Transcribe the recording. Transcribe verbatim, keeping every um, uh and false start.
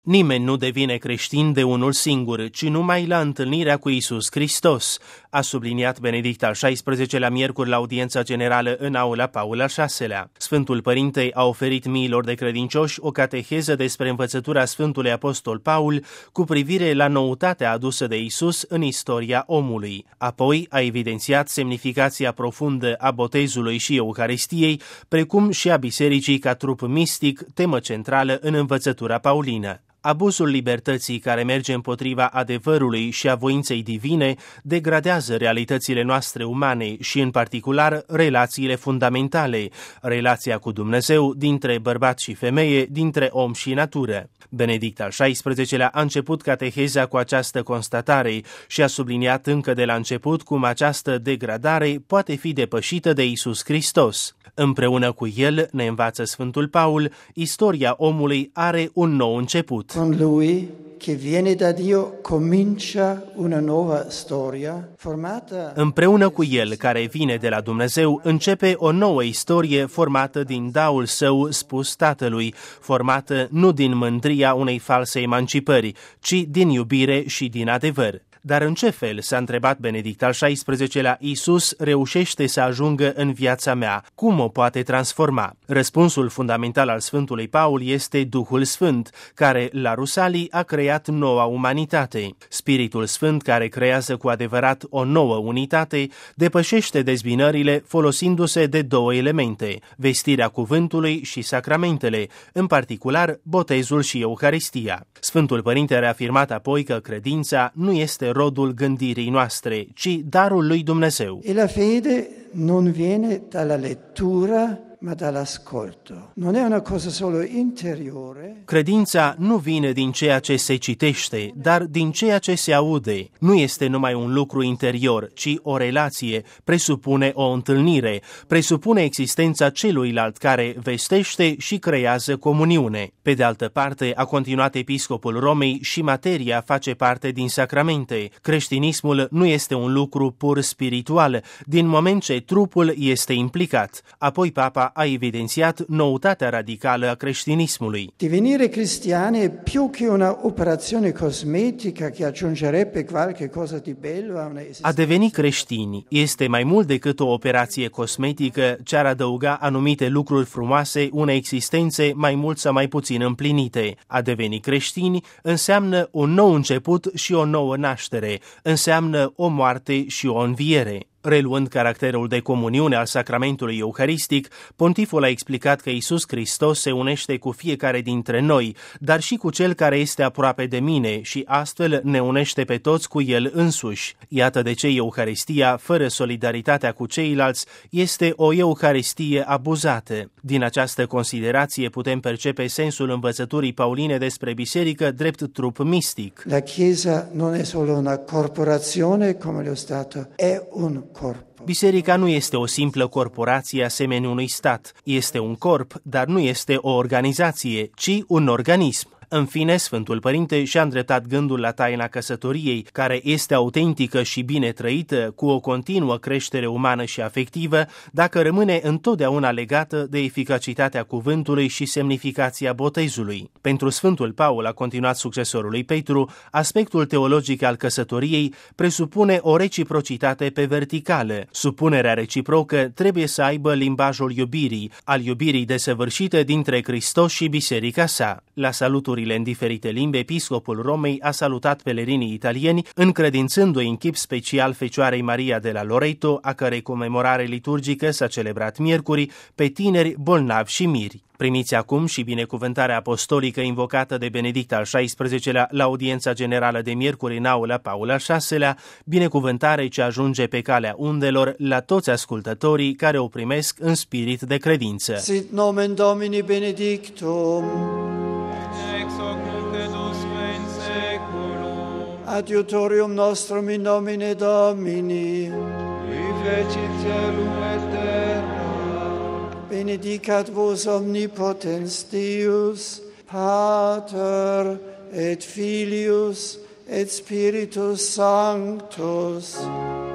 Nimeni nu devine creștin de unul singur, ci numai la întâlnirea cu Iisus Hristos, a subliniat Benedict al șaisprezecelea miercuri la audiența generală în aula Paul al șaselea. Sfântul Părinte a oferit miilor de credincioși o cateheză despre învățătura Sfântului Apostol Paul cu privire la noutatea adusă de Iisus în istoria omului. Apoi a evidențiat semnificația profundă a botezului și Euharistiei, precum și a bisericii ca trup mistic, temă centrală în învățătura paulină. Abuzul libertății care merge împotriva adevărului și a voinței divine degradează realitățile noastre umane și, în particular, relațiile fundamentale, relația cu Dumnezeu, dintre bărbat și femeie, dintre om și natură. Benedict al șaisprezecelea a început cateheza cu această constatare și a subliniat încă de la început cum această degradare poate fi depășită de Iisus Hristos. Împreună cu el, ne învață Sfântul Paul, istoria omului are un nou început. Con lui, che viene da Dio, comincia una nuova storia formata. Împreună cu el, care vine de la Dumnezeu, începe o nouă istorie formată din daul său spus Tatălui, formată nu din mândria unei false emancipări, ci din iubire și din adevăr. Dar în ce fel, s-a întrebat Benedict al șaisprezecelea, Iisus reușește să ajungă în viața mea? Cum o poate transforma? Răspunsul fundamental al Sfântului Paul este Duhul Sfânt, care la Rusalii a creat noua umanitate. Spiritul Sfânt, care creează cu adevărat o nouă unitate, depășește dezbinările folosindu-se de două elemente, vestirea cuvântului și sacramentele, în particular botezul și Euharistia. Sfântul Părinte a reafirmat apoi că credința nu este rodul gândirii noastre, ci darul lui Dumnezeu. E la fede non viene dalla lettura, ma dall'ascolto. Non è una cosa solo interiore. Credința nu vine din ceea ce se citește, dar din ceea ce se aude. Nu este numai un lucru interior, ci o relație, presupune o întâlnire, presupune existența celuilalt care vestește și creează comuniune. Pe de altă parte, a continuat episcopul Romei, și materia face parte din sacramente. Creștinismul nu este un lucru pur spiritual, din moment ce trupul este implicat. Apoi Papa a evidențiat noutatea radicală a creștinismului. Divenire cristiani è più che una operazione cosmetica che aggiungerebbe qualche cosa di bello a una esistenza. A deveni creștini este mai mult decât o operație cosmetică ce ar adăuga anumite lucruri frumoase unei existențe mai mult sau mai puțin împlinite. A deveni creștini înseamnă un nou început și o nouă naștere, înseamnă o moarte și o înviere. Reluând caracterul de comuniune al sacramentului euharistic, pontiful a explicat că Iisus Hristos se unește cu fiecare dintre noi, dar și cu cel care este aproape de mine și astfel ne unește pe toți cu el însuși. Iată de ce Euharistia, fără solidaritatea cu ceilalți, este o Euharistie abuzată. Din această considerație putem percepe sensul învățăturii pauline despre biserică drept trup mistic. La Chiesa non è solo una corporazione come lo Stato, è un corpo. Biserica nu este o simplă corporație asemenea unui stat. Este un corp, dar nu este o organizație, ci un organism. În fine, Sfântul Părinte și-a îndreptat gândul la taina căsătoriei, care este autentică și bine trăită, cu o continuă creștere umană și afectivă, dacă rămâne întotdeauna legată de eficacitatea cuvântului și semnificația botezului. Pentru Sfântul Paul, a continuat succesorul lui Petru, aspectul teologic al căsătoriei presupune o reciprocitate pe verticală. Supunerea reciprocă trebuie să aibă limbajul iubirii, al iubirii desăvârșite dintre Hristos și biserica sa. La salutul în diferite limbi, episcopul Romei a salutat pelerinii italieni, încredințându-i în chip special Fecioarei Maria de la Loreto, a cărei comemorare liturgică s-a celebrat miercuri, pe tineri, bolnavi și miri. Primiți acum și binecuvântarea apostolică invocată de Benedict al șaisprezecelea la audiența generală de miercuri în aula Paul al șaselea, binecuvântare ce ajunge pe calea undelor la toți ascultătorii care o primesc în spirit de credință. Sit nomen Domini benedictum. Adiutorium nostrum in nomine Domini, qui fecit celum et terra, benedicat vos omnipotens Deus, Pater et Filius et Spiritus Sanctus.